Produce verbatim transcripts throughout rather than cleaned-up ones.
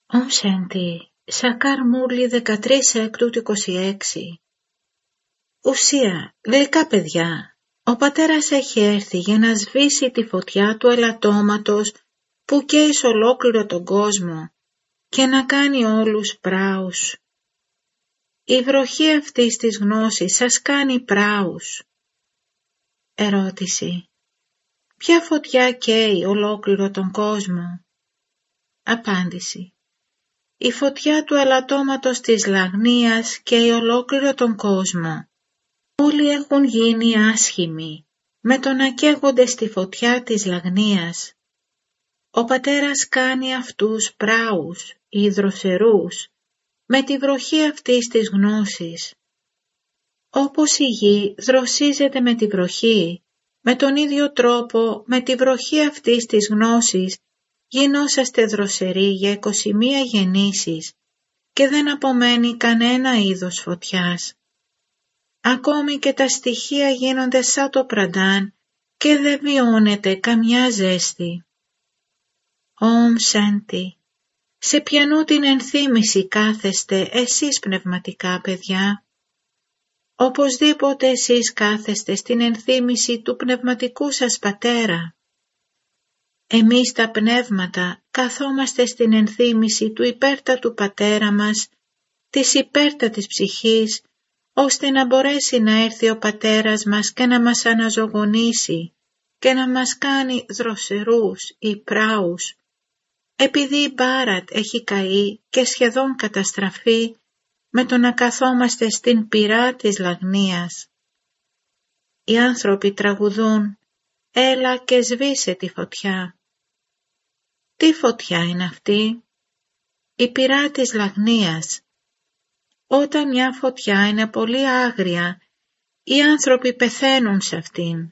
Ομ Σέντι, Σακάρ Μούρλι δεκατρείς έκτου του είκοσι έξι. Ουσία, γλυκά παιδιά, ο πατέρας έχει έρθει για να σβήσει τη φωτιά του ελαττώματος που καίει σ' ολόκληρο τον κόσμο και να κάνει όλους πράους. Η βροχή αυτής της γνώσης σας κάνει πράους. Ερώτηση. Ποια φωτιά καίει ολόκληρο τον κόσμο? Απάντηση. Η φωτιά του ελαττώματος της λαγνίας καίει ολόκληρο τον κόσμο. Όλοι έχουν γίνει άσχημοι με το να καίγονται στη φωτιά της λαγνίας. Ο πατέρας κάνει αυτούς πράους ή δροσερούς με τη βροχή αυτής της γνώσης. Όπως η γη δροσίζεται με τη βροχή, με τον ίδιο τρόπο με τη βροχή αυτής της γνώσης γινόσαστε δροσεροί για είκοσι μία γεννήσεις και δεν απομένει κανένα είδος φωτιάς. Ακόμη και τα στοιχεία γίνονται σαν το πραντάν και δεν βιώνεται καμιά ζέστη. Ομ Σέντι, σε ποιανού την ενθύμηση κάθεστε εσείς πνευματικά παιδιά? Οπωσδήποτε εσείς κάθεστε στην ενθύμηση του πνευματικού σας πατέρα. Εμείς τα πνεύματα καθόμαστε στην ενθύμηση του υπέρτατου πατέρα μας, της υπέρτατης ψυχής, ώστε να μπορέσει να έρθει ο πατέρας μας και να μας αναζωογονήσει και να μας κάνει δροσερούς ή πράους, επειδή η Μπάρατ έχει καεί και σχεδόν καταστραφεί με το να καθόμαστε στην πυρά της λαγνίας. Οι άνθρωποι τραγουδούν «Έλα και σβήσε τη φωτιά». Τι φωτιά είναι αυτή? Η πυρά της λαγνίας. Όταν μια φωτιά είναι πολύ άγρια, οι άνθρωποι πεθαίνουν σε αυτήν.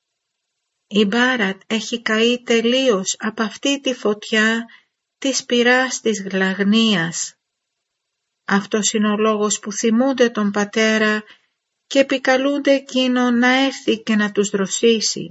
Η Μπάρατ έχει καεί τελείως από αυτή τη φωτιά της πυράς της λαγνίας. Αυτός είναι ο λόγος που θυμούνται τον πατέρα και επικαλούνται εκείνο να έρθει και να τους δροσίσει.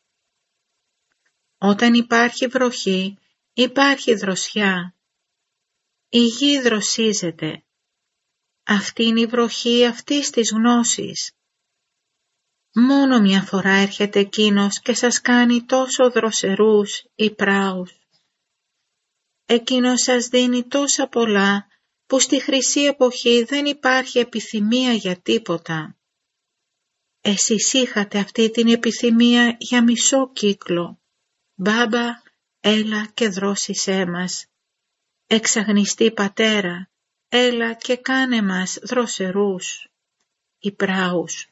Όταν υπάρχει βροχή, υπάρχει δροσιά. Η γη δροσίζεται. Αυτή είναι η βροχή αυτής της γνώσης. Μόνο μια φορά έρχεται εκείνος και σας κάνει τόσο δροσερούς ή πράους. Εκείνος σας δίνει τόσα πολλά που στη χρυσή εποχή δεν υπάρχει επιθυμία για τίποτα. Εσείς είχατε αυτή την επιθυμία για μισό κύκλο. Μπάμπα, έλα και δρόσισέ μας. Εξαγνιστή πατέρα, έλα και κάνε μας δροσερούς ή πράους.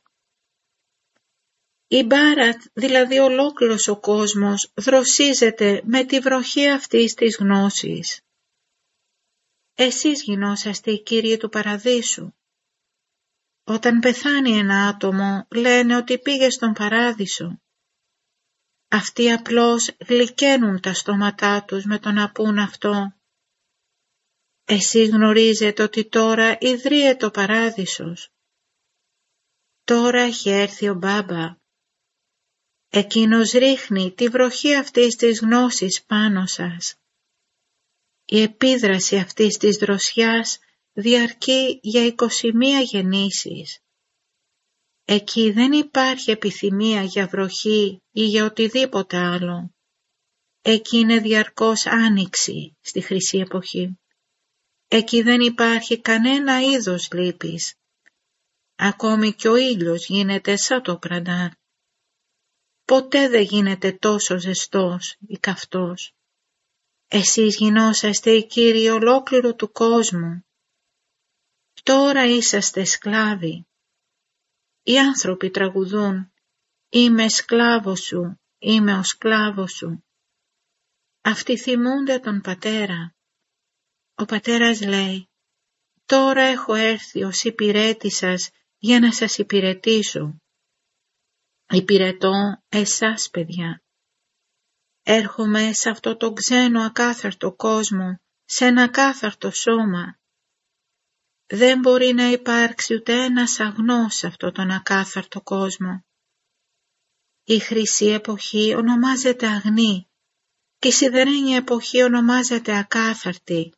Η Μπάρατ, δηλαδή ολόκληρος ο κόσμος, δροσίζεται με τη βροχή αυτής της γνώσης. Εσείς γινόσαστε οι κύριοι του παραδείσου. Όταν πεθάνει ένα άτομο, λένε ότι πήγε στον παράδεισο. Αυτοί απλώς γλυκαίνουν τα στόματά τους με το να πούν αυτό. Εσείς γνωρίζετε ότι τώρα ιδρύεται ο παράδεισος. Τώρα έχει έρθει ο Μπάμπα. Εκείνος ρίχνει τη βροχή αυτής της γνώσης πάνω σας. Η επίδραση αυτής της δροσιάς διαρκεί για είκοσι μία γεννήσεις. Εκεί δεν υπάρχει επιθυμία για βροχή ή για οτιδήποτε άλλο. Εκεί είναι διαρκώς άνοιξη στη χρυσή εποχή. Εκεί δεν υπάρχει κανένα είδος λύπης. Ακόμη και ο ήλιος γίνεται σαν το πραντάν. Ποτέ δεν γίνεται τόσο ζεστός ή καυτός. Εσείς γινόσαστε οι κύριοι ολόκληρου του κόσμου. Τώρα είσαστε σκλάβοι. Οι άνθρωποι τραγουδούν «Είμαι σκλάβος σου, είμαι ο σκλάβος σου». Αυτοί θυμούνται τον πατέρα. Ο πατέρας λέει «Τώρα έχω έρθει ως υπηρέτης σας για να σας υπηρετήσω». Υπηρετώ εσάς παιδιά. Έρχομαι σε αυτό το ξένο ακάθαρτο κόσμο, σε ένα ακάθαρτο σώμα. Δεν μπορεί να υπάρξει ούτε ένας αγνός σε αυτό τον ακάθαρτο κόσμο. Η χρυσή εποχή ονομάζεται αγνή και η σιδερένια εποχή ονομάζεται ακάθαρτη.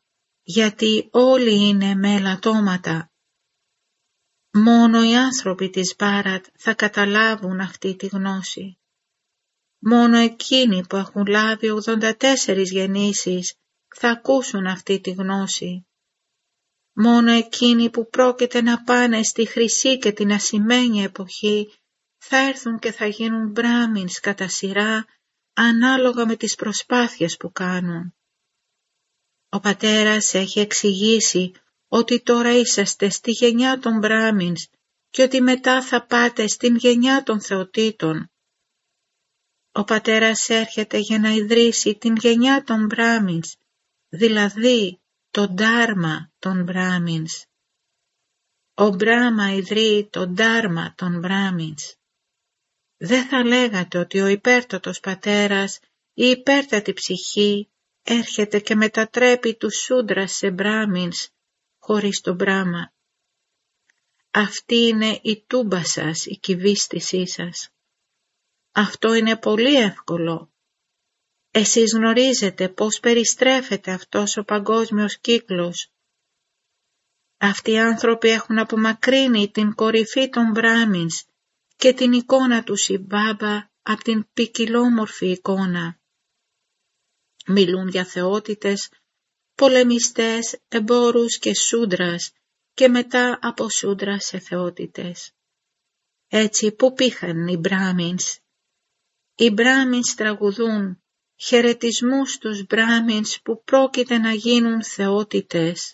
γιατί όλοι είναι με ελαττώματα. Μόνο οι άνθρωποι της Μπάρατ θα καταλάβουν αυτή τη γνώση. Μόνο εκείνοι που έχουν λάβει ογδόντα τέσσερις γεννήσεις θα ακούσουν αυτή τη γνώση. Μόνο εκείνοι που πρόκειται να πάνε στη χρυσή και την ασημένια εποχή θα έρθουν και θα γίνουν μπράμινς κατά σειρά ανάλογα με τις προσπάθειες που κάνουν. Ο πατέρας έχει εξηγήσει ότι τώρα είσαστε στη γενιά των μπράμινς και ότι μετά θα πάτε στην γενιά των θεοτήτων. Ο πατέρας έρχεται για να ιδρύσει την γενιά των μπράμινς, δηλαδή το ντάρμα των μπράμινς. Ο Μπράμα ιδρύει το ντάρμα των μπράμινς. Δεν θα λέγατε ότι ο υπέρτατος πατέρας, η υπέρτατη ψυχή, έρχεται και μετατρέπει τους σούντρας σε μπράμινς χωρίς το Μπράμα. Αυτή είναι η τούμπα σας, η κυβίστησή σας. Αυτό είναι πολύ εύκολο. Εσείς γνωρίζετε πώς περιστρέφεται αυτός ο παγκόσμιος κύκλος. Αυτοί οι άνθρωποι έχουν απομακρύνει την κορυφή των μπράμινς και την εικόνα του Σιμπάμπα από την ποικιλόμορφη εικόνα. Μιλούν για θεότητες, πολεμιστές, εμπόρους και σούντρας και μετά από σούντρας σε θεότητες. Έτσι πού πήγαν οι μπράμινς? Οι μπράμινς τραγουδούν χαιρετισμούς στους μπράμινς που πρόκειται να γίνουν θεότητες.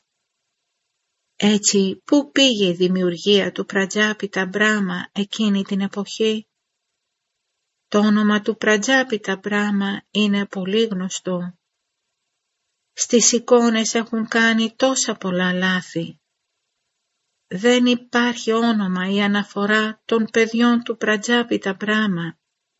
Έτσι πού πήγε η δημιουργία του Πρατζάπιτα Μπράμα εκείνη την εποχή? Το όνομα του Πρατζάπιτα Μπράμα είναι πολύ γνωστό. Στις εικόνες έχουν κάνει τόσα πολλά λάθη. Δεν υπάρχει όνομα ή αναφορά των παιδιών του Πρατζάπιτα Μπράμα.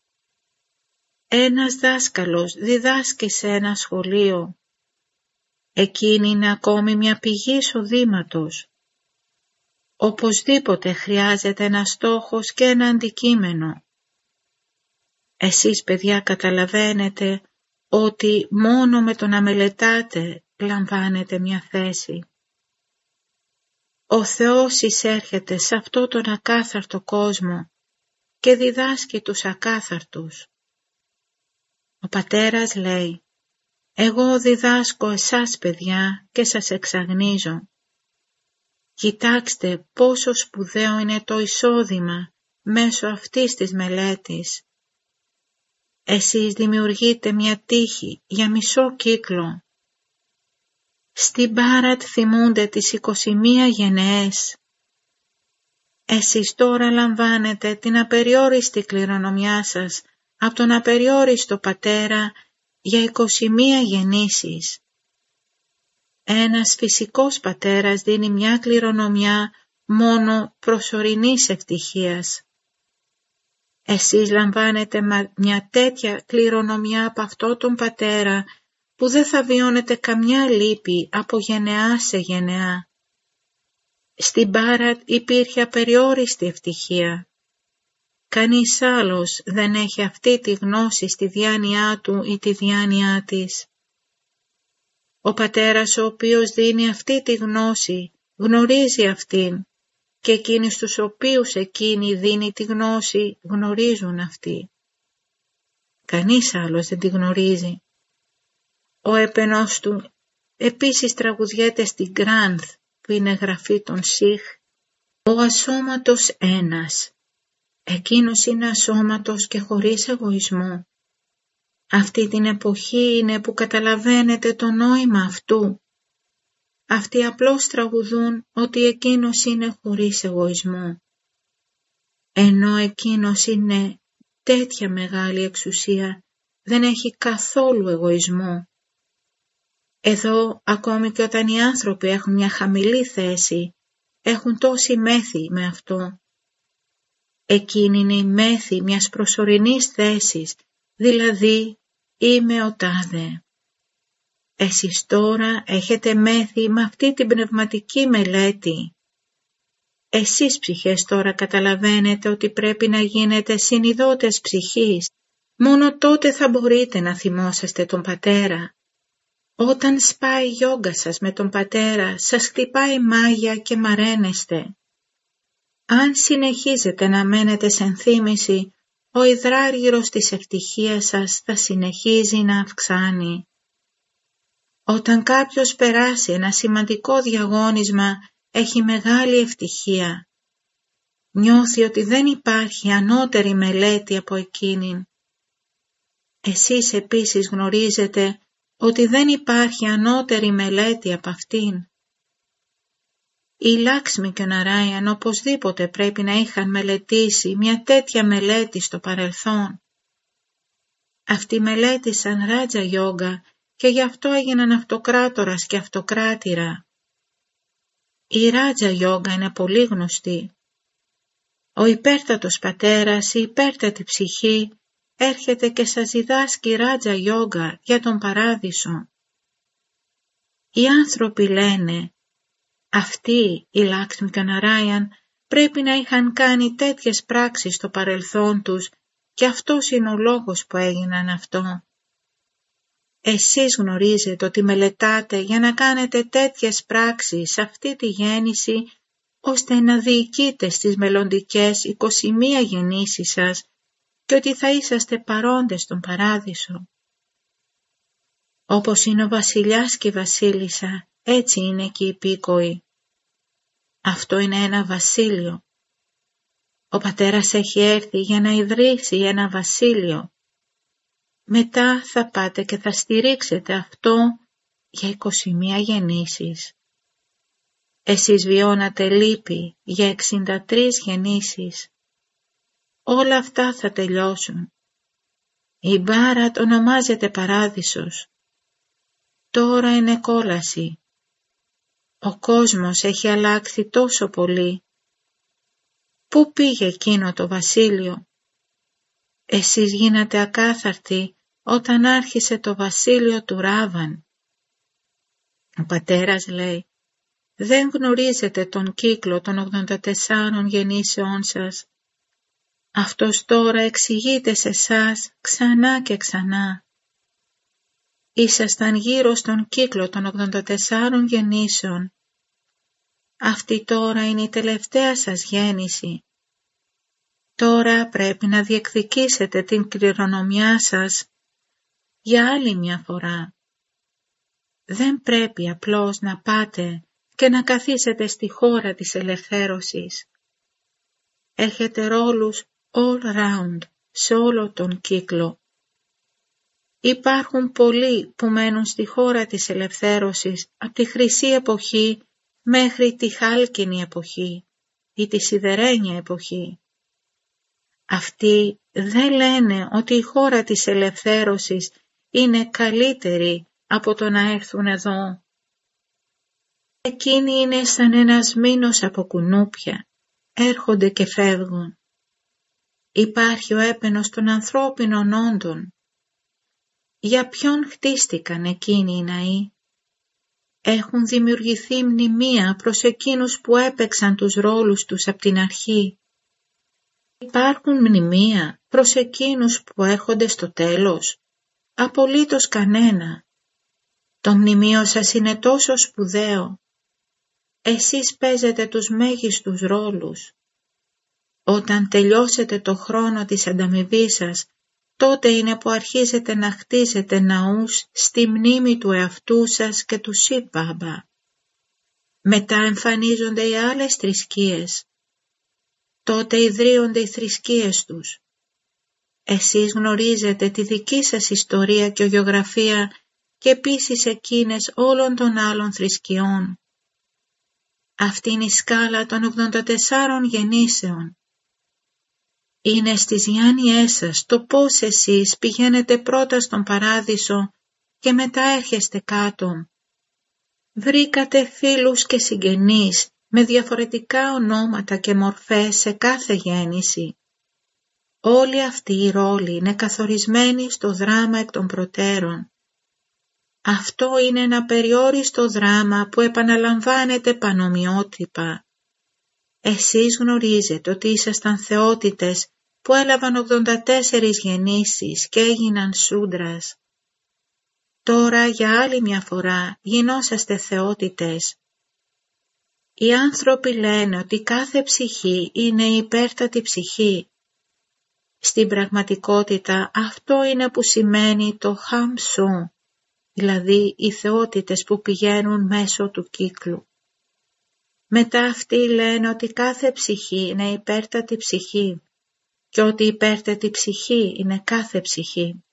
Ένας δάσκαλος διδάσκει σε ένα σχολείο. Εκείνη είναι ακόμη μια πηγή εισοδήματος. Οπωσδήποτε χρειάζεται ένα στόχος και ένα αντικείμενο. Εσείς παιδιά καταλαβαίνετε ότι μόνο με το να μελετάτε λαμβάνετε μια θέση. Ο Θεός εισέρχεται σε αυτό τον ακάθαρτο κόσμο και διδάσκει τους ακάθαρτους. Ο πατέρας λέει, εγώ διδάσκω εσάς παιδιά και σας εξαγνίζω. Κοιτάξτε πόσο σπουδαίο είναι το εισόδημα μέσω αυτής της μελέτης. Εσείς δημιουργείτε μια τύχη για μισό κύκλο. Στην Μπάρατ θυμούνται τις είκοσι μία γενναίες. Εσείς τώρα λαμβάνετε την απεριόριστη κληρονομιά σας από τον απεριόριστο πατέρα για είκοσι μία γεννήσεις. Ένας φυσικός πατέρας δίνει μια κληρονομιά μόνο προσωρινής ευτυχίας. Εσείς λαμβάνετε μια τέτοια κληρονομιά από αυτό τον πατέρα που δεν θα βιώνετε καμιά λύπη από γενεά σε γενεά. Στην Μπάρατ υπήρχε απεριόριστη ευτυχία. Κανείς άλλος δεν έχει αυτή τη γνώση στη διάνοιά του ή τη διάνοιά της. Ο πατέρας ο οποίος δίνει αυτή τη γνώση γνωρίζει αυτήν και εκείνοι στους οποίους εκείνη δίνει τη γνώση γνωρίζουν αυτή. Κανείς άλλος δεν τη γνωρίζει. Ο έπαινος του επίσης τραγουδιέται στην Γκράνθ που είναι γραφή των Σιχ. Ο ασώματος ένας. Εκείνος είναι ασώματος και χωρίς εγωισμό. Αυτή την εποχή είναι που καταλαβαίνετε το νόημα αυτού. Αυτοί απλώς τραγουδούν ότι εκείνος είναι χωρίς εγωισμό. Ενώ εκείνος είναι τέτοια μεγάλη εξουσία, δεν έχει καθόλου εγωισμό. Εδώ, ακόμη και όταν οι άνθρωποι έχουν μια χαμηλή θέση, έχουν τόση μέθη με αυτό. Εκείνη είναι η μέθη μιας προσωρινής θέσης, δηλαδή είμαι ο τάδε. Εσείς τώρα έχετε μέθη με αυτή την πνευματική μελέτη. Εσείς ψυχές τώρα καταλαβαίνετε ότι πρέπει να γίνετε συνειδώτες ψυχής. Μόνο τότε θα μπορείτε να θυμόσαστε τον πατέρα. Όταν σπάει η γιόγκα σας με τον πατέρα, σας χτυπάει μάγια και μαραίνεστε. Αν συνεχίζετε να μένετε σε ενθύμηση, ο υδράργυρος της ευτυχίας σας θα συνεχίζει να αυξάνει. Όταν κάποιος περάσει ένα σημαντικό διαγώνισμα, έχει μεγάλη ευτυχία. Νιώθει ότι δεν υπάρχει ανώτερη μελέτη από εκείνην. Εσείς επίσης γνωρίζετε ότι δεν υπάρχει ανώτερη μελέτη από αυτήν. Οι Λάξμι και ο Ναράιαν οπωσδήποτε πρέπει να είχαν μελετήσει μια τέτοια μελέτη στο παρελθόν. Αυτοί μελέτησαν Ράτζα Γιόγκα και γι' αυτό έγιναν αυτοκράτορας και αυτοκράτηρα. Η Ράτζα Γιόγκα είναι πολύ γνωστή. Ο υπέρτατος πατέρας, η υπέρτατη ψυχή, έρχεται και σας διδάσκει Ράτζα Γιόγκα για τον παράδεισο. Οι άνθρωποι λένε, αυτοί οι Λάξμι και ο Ναράιαν πρέπει να είχαν κάνει τέτοιες πράξεις στο παρελθόν τους και αυτός είναι ο λόγος που έγιναν αυτό. Εσείς γνωρίζετε ότι μελετάτε για να κάνετε τέτοιες πράξεις σε αυτή τη γέννηση, ώστε να διοικείτε στις μελλοντικές είκοσι μία γεννήσεις σας και ότι θα είσαστε παρόντες στον παράδεισο. Όπως είναι ο βασιλιάς και η βασίλισσα, έτσι είναι και οι υπήκοοι. Αυτό είναι ένα βασίλειο. Ο πατέρας έχει έρθει για να ιδρύσει ένα βασίλειο. Μετά θα πάτε και θα στηρίξετε αυτό για είκοσι μία γεννήσεις. Εσείς βιώνατε λύπη για εξήντα τρεις γεννήσεις. Όλα αυτά θα τελειώσουν. Η Μπάρατ ονομάζεται παράδεισος. Τώρα είναι κόλαση. Ο κόσμος έχει αλλάξει τόσο πολύ. Πού πήγε εκείνο το βασίλειο? Εσείς γίνατε ακάθαρτοι όταν άρχισε το βασίλειο του Ράβαν. Ο πατέρας λέει, δεν γνωρίζετε τον κύκλο των ογδόντα τεσσάρων γεννήσεών σας. Αυτός τώρα εξηγείται σε σας ξανά και ξανά. Ήσασταν γύρω στον κύκλο των ογδόντα τεσσάρων γεννήσεων. Αυτή τώρα είναι η τελευταία σας γέννηση. Τώρα πρέπει να διεκδικήσετε την κληρονομιά σας για άλλη μια φορά. Δεν πρέπει απλώς να πάτε και να καθίσετε στη χώρα της ελευθέρωσης. Έχετε ρόλους all round σε όλο τον κύκλο. Υπάρχουν πολλοί που μένουν στη χώρα της ελευθέρωσης από τη χρυσή εποχή μέχρι τη χάλκινη εποχή ή τη σιδερένια εποχή. Αυτοί δεν λένε ότι η χώρα της ελευθέρωσης είναι καλύτερη από το να έρθουν εδώ. Εκείνοι είναι σαν ένας μήνος από κουνούπια, έρχονται και φεύγουν. Υπάρχει ο έπαινος των ανθρώπινων όντων. Για ποιον χτίστηκαν εκείνοι οι ναοί? Έχουν δημιουργηθεί μνημεία προς εκείνους που έπαιξαν τους ρόλους τους από την αρχή. Υπάρχουν μνημεία προς εκείνους που έρχονται στο τέλος? Απολύτως κανένα. Το μνημείο σας είναι τόσο σπουδαίο. Εσείς παίζετε τους μέγιστους ρόλους. Όταν τελειώσετε το χρόνο της ανταμοιβής σας, τότε είναι που αρχίζετε να χτίζετε ναούς στη μνήμη του εαυτού σας και του Σιβ Μπάμπα. Μετά εμφανίζονται οι άλλες θρησκείες. Τότε ιδρύονται οι θρησκείες τους. Εσείς γνωρίζετε τη δική σας ιστορία και γεωγραφία και επίσης εκείνες όλων των άλλων θρησκειών. Αυτή είναι η σκάλα των ογδόντα τεσσάρων γεννήσεων. Είναι στις διάνοιές σας το πώς εσείς πηγαίνετε πρώτα στον παράδεισο και μετά έρχεστε κάτω. Βρήκατε φίλους και συγγενείς με διαφορετικά ονόματα και μορφές σε κάθε γέννηση. Όλοι αυτοί οι ρόλοι είναι καθορισμένοι στο δράμα εκ των προτέρων. Αυτό είναι ένα περιόριστο δράμα που επαναλαμβάνεται πανομοιότυπα. Εσείς γνωρίζετε ότι ήσασταν θεότητες που έλαβαν ογδόντα τέσσερις γεννήσεις και έγιναν σούντρας. Τώρα για άλλη μια φορά γινόσαστε θεότητες. Οι άνθρωποι λένε ότι κάθε ψυχή είναι η υπέρτατη ψυχή. Στην πραγματικότητα αυτό είναι που σημαίνει το χάμσο, δηλαδή οι θεότητες που πηγαίνουν μέσω του κύκλου. Μετά αυτοί λένε ότι κάθε ψυχή είναι υπέρτατη ψυχή και ότι η υπέρτατη ψυχή είναι κάθε ψυχή.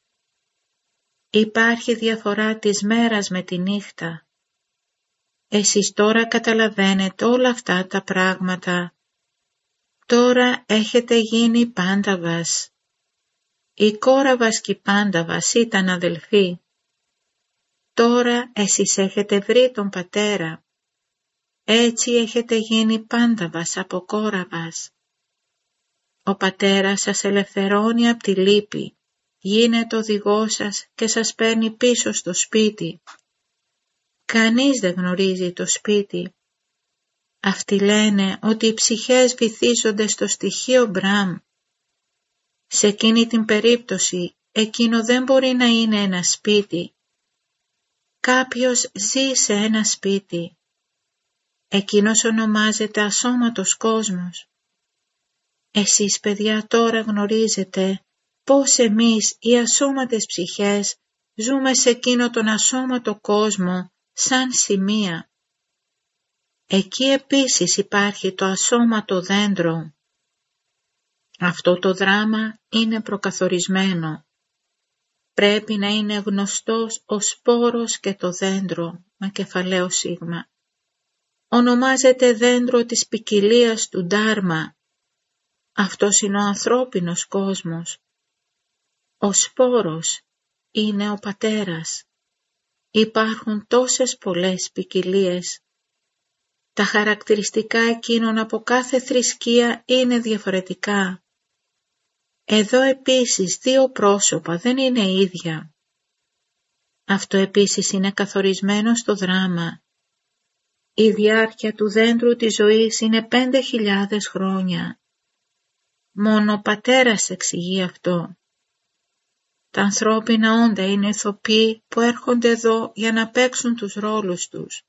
Υπάρχει διαφορά της μέρας με τη νύχτα. Εσείς τώρα καταλαβαίνετε όλα αυτά τα πράγματα. Τώρα έχετε γίνει Πάνταβας. Η Κόραβας και η Πάνταβας ήταν αδελφοί. Τώρα εσείς έχετε βρει τον πατέρα. Έτσι έχετε γίνει Πάνταβας από Κόραβας. Ο πατέρας σας ελευθερώνει από τη λύπη, γίνεται οδηγός σας και σας παίρνει πίσω στο σπίτι. Κανείς δεν γνωρίζει το σπίτι. Αυτοί λένε ότι οι ψυχές βυθίζονται στο στοιχείο Μπραμ. Σε εκείνη την περίπτωση, εκείνο δεν μπορεί να είναι ένα σπίτι. Κάποιος ζει σε ένα σπίτι. Εκείνος ονομάζεται ασώματος κόσμος. Εσείς παιδιά τώρα γνωρίζετε πώς εμείς οι ασώματες ψυχές ζούμε σε εκείνο τον ασώματο κόσμο σαν σημεία. Εκεί επίσης υπάρχει το ασώματο δέντρο. Αυτό το δράμα είναι προκαθορισμένο. Πρέπει να είναι γνωστός ο σπόρος και το δέντρο με κεφαλαίο σίγμα. Ονομάζεται δέντρο της ποικιλίας του Ντάρμα. Αυτός είναι ο ανθρώπινος κόσμος. Ο σπόρος είναι ο πατέρας. Υπάρχουν τόσες πολλές ποικιλίες. Τα χαρακτηριστικά εκείνων από κάθε θρησκεία είναι διαφορετικά. Εδώ επίσης δύο πρόσωπα δεν είναι ίδια. Αυτό επίσης είναι καθορισμένο στο δράμα. Η διάρκεια του δέντρου της ζωής είναι πέντε χιλιάδες χρόνια. Μόνο ο πατέρας εξηγεί αυτό. Τα ανθρώπινα όντα είναι ηθοποιοί που έρχονται εδώ για να παίξουν τους ρόλους τους.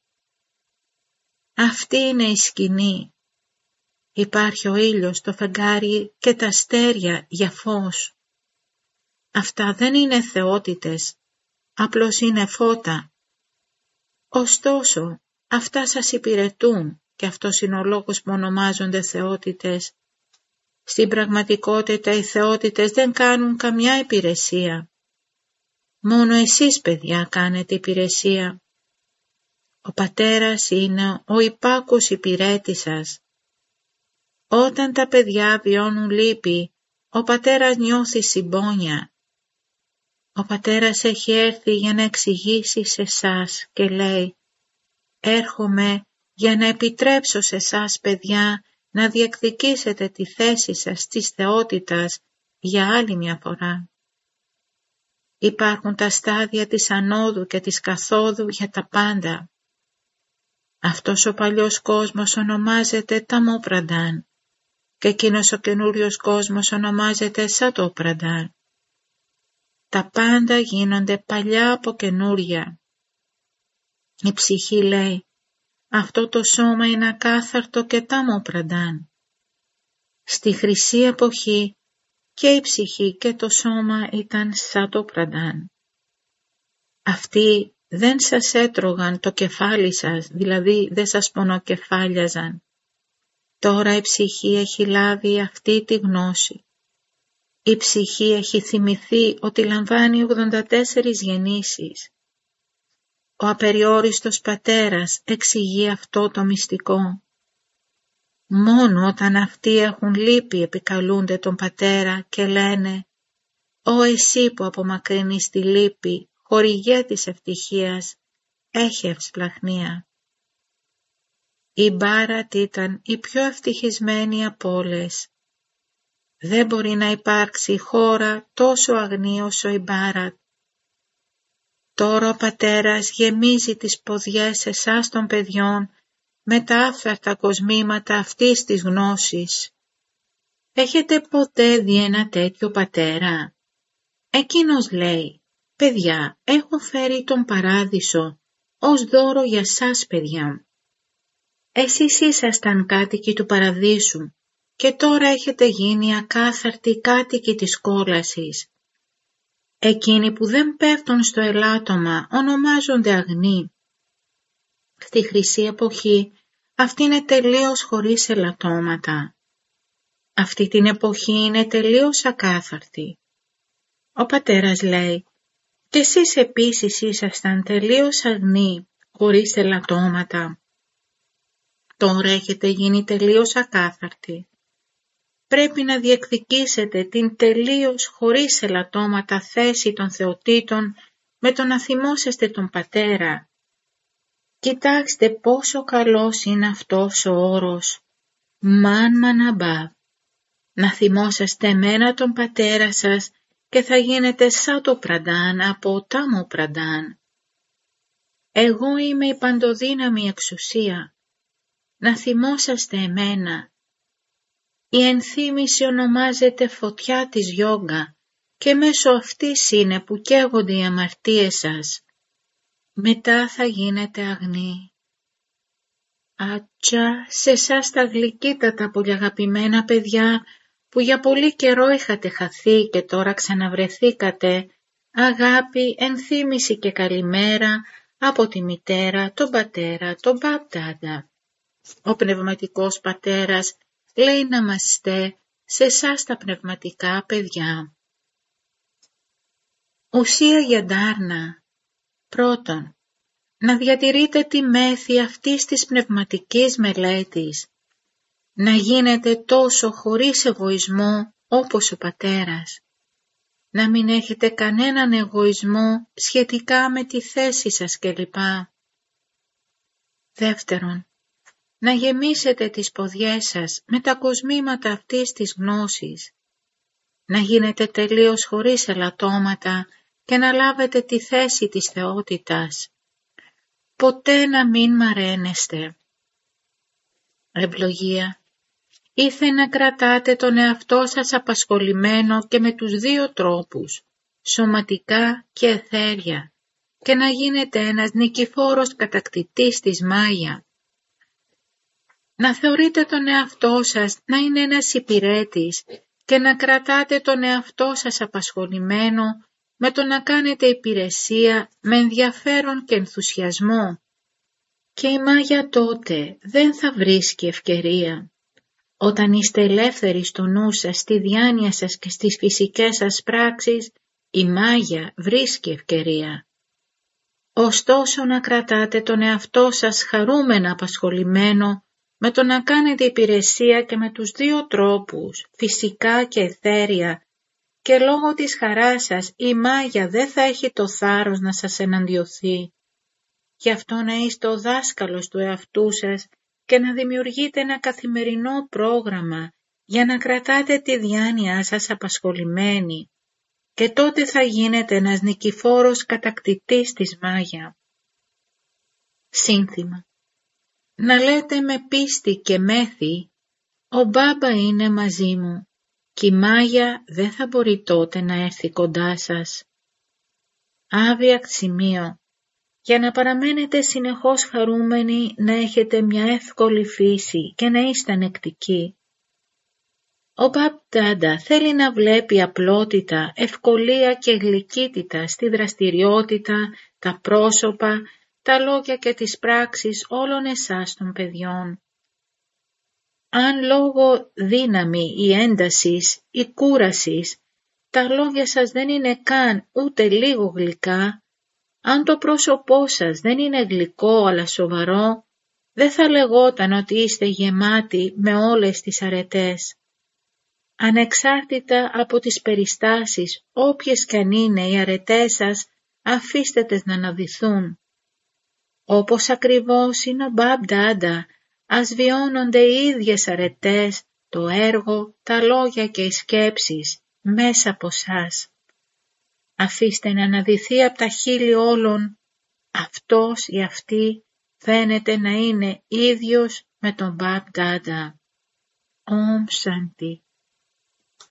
Αυτή είναι η σκηνή. Υπάρχει ο ήλιος, το φεγγάρι και τα αστέρια για φως. Αυτά δεν είναι θεότητες, απλώς είναι φώτα. Ωστόσο, αυτά σας υπηρετούν και αυτός είναι ο λόγος που ονομάζονται θεότητες. Στην πραγματικότητα οι θεότητες δεν κάνουν καμιά υπηρεσία. Μόνο εσείς παιδιά κάνετε υπηρεσία. Ο πατέρας είναι ο υπάκους υπηρέτης σας. Όταν τα παιδιά βιώνουν λύπη, ο πατέρας νιώθει συμπόνια. Ο πατέρας έχει έρθει για να εξηγήσει σε σας και λέει «Έρχομαι για να επιτρέψω σε σας παιδιά να διεκδικήσετε τη θέση σας της θεότητας για άλλη μια φορά». Υπάρχουν τα στάδια της ανόδου και της καθόδου για τα πάντα. Αυτός ο παλιός κόσμος ονομάζεται Ταμόπρανταν και εκείνος ο καινούριος κόσμος ονομάζεται Σατόπρανταν. Τα πάντα γίνονται παλιά από καινούρια. Η ψυχή λέει «Αυτό το σώμα είναι ακάθαρτο και Ταμόπρανταν». Στη χρυσή εποχή και η ψυχή και το σώμα ήταν Σατόπρανταν. Αυτοί δεν σας έτρωγαν το κεφάλι σας, δηλαδή δεν σας πονοκεφάλιαζαν. Τώρα η ψυχή έχει λάβει αυτή τη γνώση. Η ψυχή έχει θυμηθεί ότι λαμβάνει ογδόντα τέσσερις γεννήσεις. Ο απεριόριστος πατέρας εξηγεί αυτό το μυστικό. Μόνο όταν αυτοί έχουν λύπη επικαλούνται τον πατέρα και λένε «Ω εσύ που απομακρύνεις τη λύπη, χορηγέ της ευτυχίας, έχει ευσπλαχνία». Η Μπάρατ ήταν η πιο ευτυχισμένη από όλες. Δεν μπορεί να υπάρξει χώρα τόσο αγνή όσο η Μπάρατ. Τώρα ο πατέρας γεμίζει τις ποδιές εσάς των παιδιών με τα άφθαρτα κοσμήματα αυτής της γνώσης. Έχετε ποτέ δει ένα τέτοιο πατέρα? Εκείνος λέει παιδιά, έχω φέρει τον παράδεισο ως δώρο για σας, παιδιά. Εσείς ήσασταν κάτοικοι του παραδείσου και τώρα έχετε γίνει ακάθαρτοι κάτοικοι της κόλασης. Εκείνοι που δεν πέφτουν στο ελάττωμα ονομάζονται αγνοί. Στη χρυσή εποχή αυτή είναι τελείως χωρίς ελαττώματα. Αυτή την εποχή είναι τελείως ακάθαρτη. Ο πατέρας λέει, «Και εσείς επίσης ήσασταν τελείως αγνοί, χωρίς ελαττώματα. Τώρα έχετε γίνει τελείως ακάθαρτοι. Πρέπει να διεκδικήσετε την τελείως χωρίς ελαττώματα θέση των θεοτήτων με το να θυμόσαστε τον Πατέρα. Κοιτάξτε πόσο καλός είναι αυτός ο όρος, μαν μαναμπά. Να θυμόσαστε εμένα τον Πατέρα σας και θα γίνετε σαν το πραντάν από τάμο πραντάν. Εγώ είμαι η παντοδύναμη εξουσία. Να θυμόσαστε εμένα. Η ενθύμηση ονομάζεται φωτιά της γιόγκα και μέσω αυτής είναι που καίγονται οι αμαρτίες σας. Μετά θα γίνετε αγνοί. Ατσά, σε εσάς τα γλυκύτατα πολύ αγαπημένα παιδιά που για πολύ καιρό είχατε χαθεί και τώρα ξαναβρεθήκατε, αγάπη, ενθύμηση και καλημέρα από τη μητέρα, τον πατέρα, τον μπαπτάντα. Ο πνευματικός πατέρας λέει να είμαστε σε εσάς τα πνευματικά παιδιά. Ουσία για ντάρνα. Πρώτον, να διατηρείτε τη μέθη αυτής της πνευματικής μελέτης, να γίνετε τόσο χωρίς εγωισμό όπως ο πατέρας, να μην έχετε κανέναν εγωισμό σχετικά με τη θέση σας κλπ. Δεύτερον, να γεμίσετε τις ποδιές σας με τα κοσμήματα αυτής της γνώσης, να γίνετε τελείως χωρίς ελαττώματα και να λάβετε τη θέση της θεότητας. Ποτέ να μην μαραίνεστε. Ευλογία. Ήθε να κρατάτε τον εαυτό σας απασχολημένο και με τους δύο τρόπους, σωματικά και αιθέρια, και να γίνετε ένας νικηφόρος κατακτητής της Μάγια. Να θεωρείτε τον εαυτό σας να είναι ένας υπηρέτης και να κρατάτε τον εαυτό σας απασχολημένο με το να κάνετε υπηρεσία με ενδιαφέρον και ενθουσιασμό. Και η Μάγια τότε δεν θα βρίσκει ευκαιρία. Όταν είστε ελεύθεροι στο νου σας, στη διάνοια σας και στις φυσικές σας πράξεις, η Μάγια βρίσκει ευκαιρία. Ωστόσο να κρατάτε τον εαυτό σας χαρούμενα απασχολημένο με το να κάνετε υπηρεσία και με τους δύο τρόπους, φυσικά και αιθέρια, και λόγω της χαράς σας η Μάγια δεν θα έχει το θάρρος να σας εναντιωθεί. Γι' αυτό να είστε ο δάσκαλος του εαυτού σας και να δημιουργείτε ένα καθημερινό πρόγραμμα για να κρατάτε τη διάνοιά σας απασχολημένη, και τότε θα γίνετε ένας νικηφόρος κατακτητής της Μάγια. Σύνθημα. Να λέτε με πίστη και μέθη, ο Μπάμπα είναι μαζί μου, και η Μάγια δεν θα μπορεί τότε να έρθει κοντά σας. Άβριακ σημείο. Για να παραμένετε συνεχώς χαρούμενοι, να έχετε μια εύκολη φύση και να είστε ανεκτικοί. Ο Μπαπτάντα θέλει να βλέπει απλότητα, ευκολία και γλυκύτητα στη δραστηριότητα, τα πρόσωπα, τα λόγια και τις πράξεις όλων εσάς των παιδιών. Αν λόγω δύναμη ή έντασης ή κούρασης τα λόγια σας δεν είναι καν ούτε λίγο γλυκά, αν το πρόσωπό σας δεν είναι γλυκό αλλά σοβαρό, δεν θα λεγόταν ότι είστε γεμάτοι με όλες τις αρετές. Ανεξάρτητα από τις περιστάσεις, όποιες κι αν είναι οι αρετές σας, αφήστε τες να αναδυθούν. Όπως ακριβώς είναι ο Μπαπτάντα, ας βιώνονται οι ίδιες αρετές, το έργο, τα λόγια και οι σκέψεις μέσα από σας. Αφήστε να αναδυθεί από τα χείλη όλων, αυτός ή αυτή φαίνεται να είναι ίδιος με τον Μπαπτάντα. Ομ Σάντι.